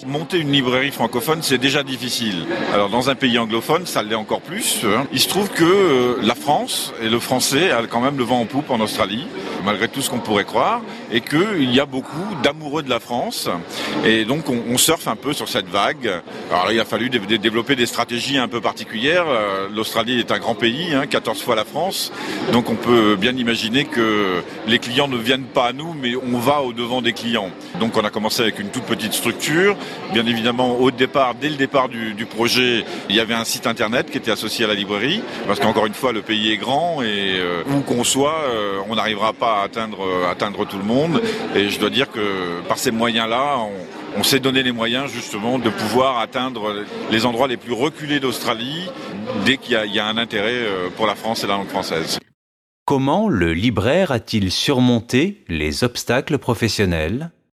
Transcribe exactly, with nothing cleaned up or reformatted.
monter une librairie francophone, c'est déjà difficile. Alors dans un pays anglophone, ça l'est encore plus. Il se trouve que la France et le français a quand même le vent en poupe en Australie, malgré tout ce qu'on pourrait croire, et qu'il y a beaucoup d'amoureux de la France. Et donc on, on surfe un peu sur cette vague. Alors il a fallu dé- développer des stratégies un peu particulières. L'Australie est un grand pays, hein, quatorze fois la France. Donc on peut bien imaginer que les clients ne viennent pas à nous, mais on va au-devant des clients. Donc on a commencé avec une toute petite structure. Bien évidemment, au départ, dès le départ du, du projet, il y avait un site internet qui était associé à la librairie. Parce qu'encore une fois, le pays est grand et euh, où qu'on soit, euh, on n'arrivera pas à atteindre, euh, atteindre tout le monde. Et je dois dire que par ces moyens-là, on, on s'est donné les moyens justement de pouvoir atteindre les endroits les plus reculés d'Australie dès qu'il y a, il y a un intérêt pour la France et la langue française. Comment le libraire a-t-il surmonté les obstacles professionnels ?